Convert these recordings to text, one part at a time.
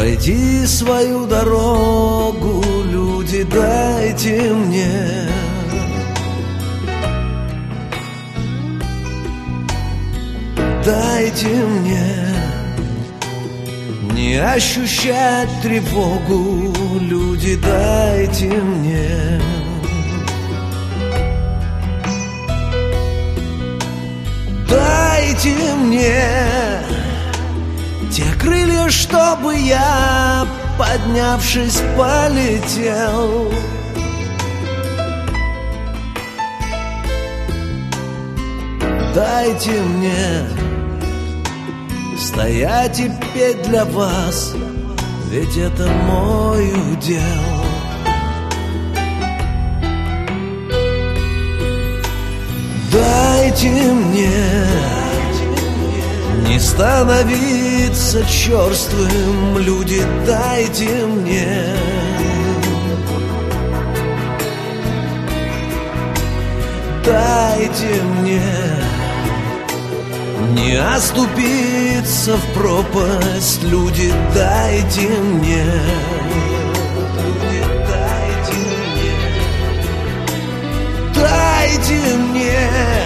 Пройти свою дорогу, люди, дайте мне. Дайте мне не ощущать тревогу, люди, дайте мне. Дайте мне те крылья, чтобы я, поднявшись, полетел. Дайте мне стоять и петь для вас, ведь это мой удел. Дайте мне не становиться черствым, люди, дайте мне. Дайте мне не оступиться в пропасть, люди, дайте мне. Люди, дайте мне. Дайте мне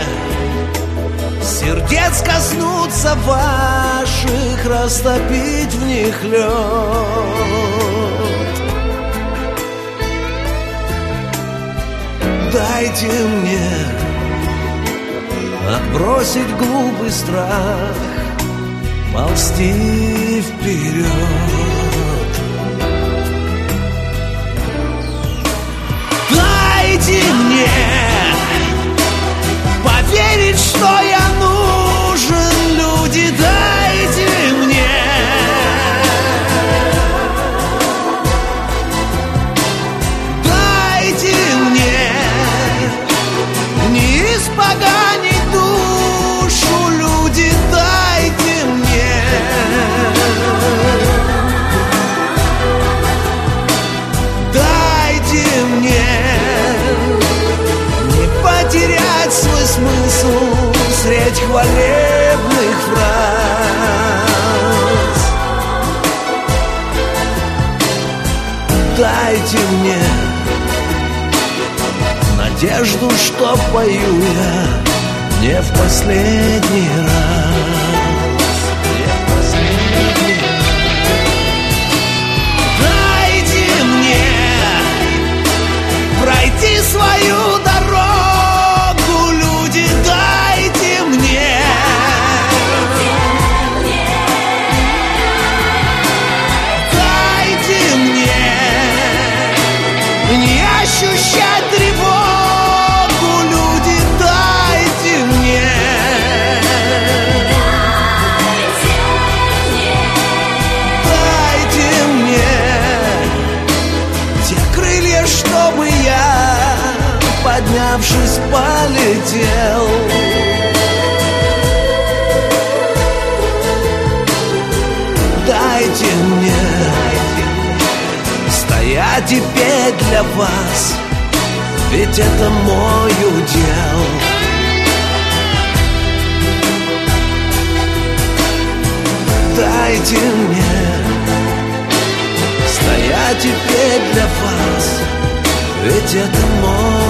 сердец коснуться ваших, растопить в них лед. Дайте мне отбросить глупый страх, ползти вперед. Дайте мне поверить, что я нужен, люди, дайте мне. Дайте мне не испоганить душу, люди, дайте мне. Дайте мне не потерять свой смысл средь хвалебных фраз. Дайте мне надежду, что пою я не в последний раз. Не в последний раз. Дайте мне пройти свою дорогу, люди, дайте мне. Дайте мне не ощущать тревогу, люди, дайте мне. Дайте мне те крылья, чтобы я, поднявшись, полетел. Дайте мне стоять и петь для вас, ведь это мой удел. Дайте мне стоять и петь для вас, ведь это мой